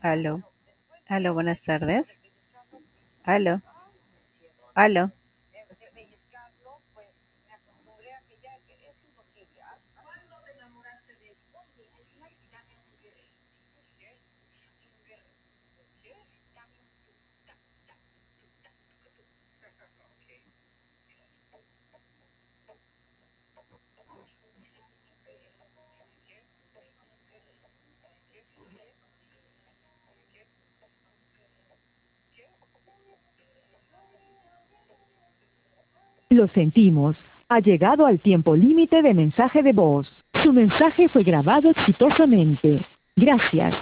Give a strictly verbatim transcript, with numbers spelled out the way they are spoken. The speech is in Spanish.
Aló, aló, buenas tardes. Aló, aló. Lo sentimos. Ha llegado al tiempo límite de mensaje de voz. Su mensaje fue grabado exitosamente. Gracias.